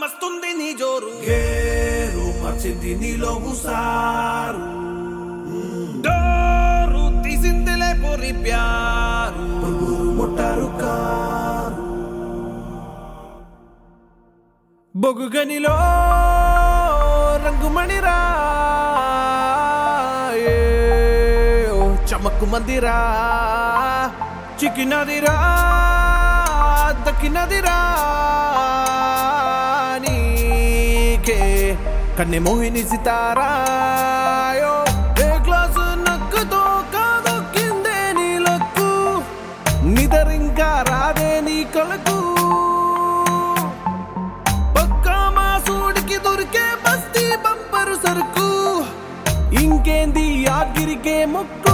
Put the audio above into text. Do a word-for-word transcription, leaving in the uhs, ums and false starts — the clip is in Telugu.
మస్తుంది నీ జోరు గేరు మర్చింది నీలో ఉసారు డోరు తీసిందిలే పొరి ప్యారు ముట్టారు కారు బొగుగనిలో రంగుమణిరా చమక్కు మందిరా చిక్కినదిరా దక్కినదిరా నీకే కన్నె మోహిని సితారా ఏ గ్లాసు నక్కుతో కాదొక్కిందే నీ లక్కు నిదరింకా రాదే నీ కలకు పక్కా మాసూడికి దొరికే బస్తీ బంపరు సరుకు ఇంకేంది ఆగిరికే మొక్కు